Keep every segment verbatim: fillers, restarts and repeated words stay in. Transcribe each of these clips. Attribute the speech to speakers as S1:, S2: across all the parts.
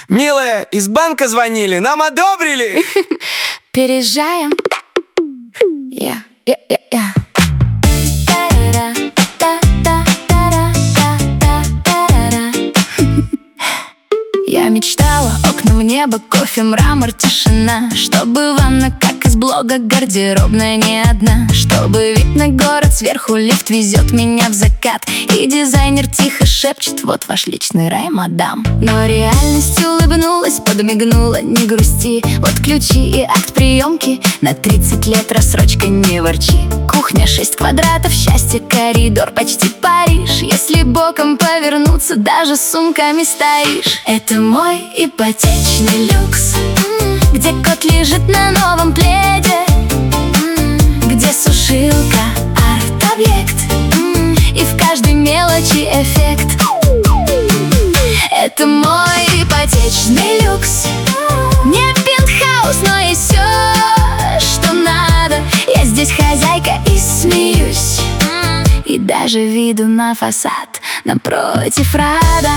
S1: Милая, из банка звонили, нам одобрили.
S2: Переезжаем. Я, я, я, я. Я мечтала, окна в небо, кофе, мрамор, тишина. Чтобы ванна, как из блога, гардеробная не одна. Чтобы вид на город сверху, лифт везет меня в закат. И дизайнер тихо шепчет: вот ваш личный рай, мадам. Но реальность улыбнулась, подмигнула: не грусти. Вот ключи и акт приемки, на тридцать лет рассрочка, не ворчи. Кухня шесть квадратов, счастье, коридор, почти Париж. Если боком повернуться, даже с сумками стоишь. Это мой ипотечный люкс, где кот лежит на новом пледе, где сушилка арт-объект, и в каждой мелочи эффект. Это мой ипотечный люкс. Не пентхаус, но и все, что надо. Я здесь хозяйка и смеюсь, и даже виду на фасад напротив рада.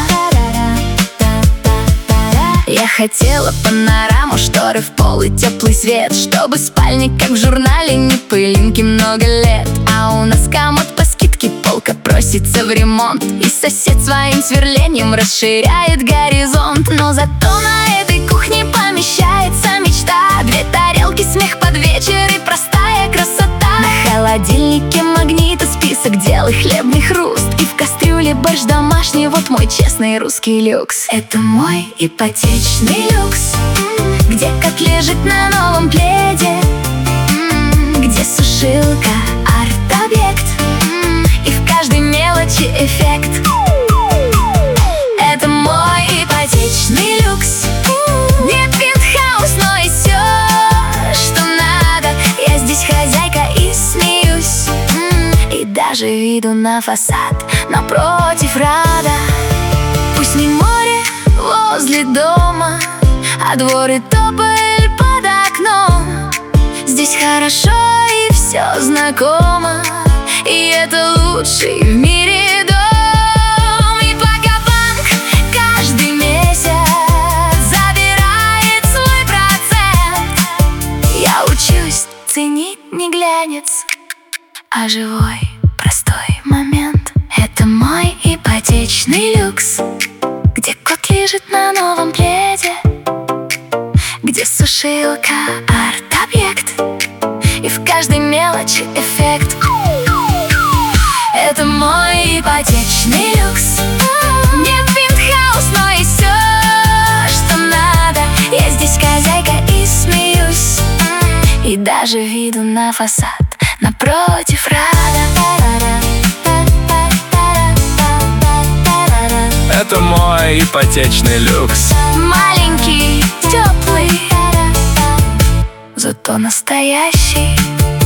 S2: Я хотела панораму, шторы в пол и теплый свет, чтобы спальник, как в журнале, не пылинки много лет. А у нас комод по скидке, полка просится в ремонт, и сосед своим сверлением расширяет горизонт. Но зато на этой кухне помещается мечта. Две тарелки, смех под вечер и простая красота. На холодильнике магнита, список дел и хлебный хруст, и в кастрюле борщ домашний, вот мой честный русский люкс. Это мой ипотечный люкс, где кот лежит на новом пледе, где сушилка арт-объект, и в каждой мелочи эффект. Это мой ипотечный люкс. Не пентхаус, но и все, что надо. Я здесь хозяйка и смеюсь, и даже виду на фасад напротив рада. Пусть не море возле дома, а двор и тополь под окном. Здесь хорошо и все знакомо, и это лучший в мире дом. И пока банк каждый месяц забирает свой процент, я учусь ценить не глянец, а живой простой момент. Это мой ипотечный люкс, где кот лежит на новом пледе, где сушилка арт-объект, и в каждой мелочи эффект. Это мой ипотечный люкс. Не пентхаус, но и все, что надо. Я здесь хозяйка и смеюсь, и даже виду на фасад напротив рада.
S3: Это мой ипотечный люкс.
S2: Маленький, теплый, зато настоящий.